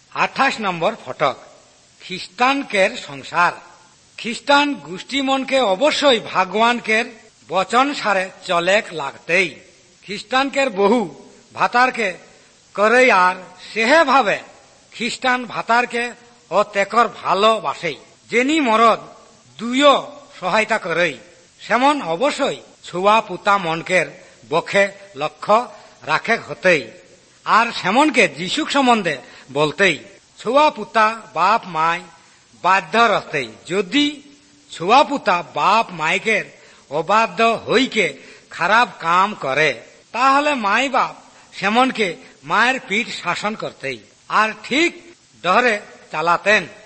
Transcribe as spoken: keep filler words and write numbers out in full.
আঠাশ নম্বর ফটক খ্রিস্টানকের সংসার। খ্রিস্টান গোষ্ঠী মনকে অবশ্যই ভগবানকের বচন সারে চলেক লাগতেই। খ্রিস্টানকের বহু ভাতারকে করে আর সেহে ভাবে খ্রিস্টান ভাতারকে ও তেকর ভালোবাসেই। যেনি মরদ দুইও সহায়তা করেই সেমন অবশ্যই ছুয়া পুতা মনকের বক্ষে লক্ষ্য রাখে হতেই। আর সেমনকে যিশুক সম্বন্ধে বলতেই ছুয়া পুতা বাপ মাই বাধ্য রহতেই। যদি ছুয়া পুতা বাপ মাইকের অবাধ্য হইকে খারাপ কাম করে তাহলে মাই বাপ সেমনকে মায়ের পিঠ শাসন করতেই আর ঠিক ডরে চালাতেন।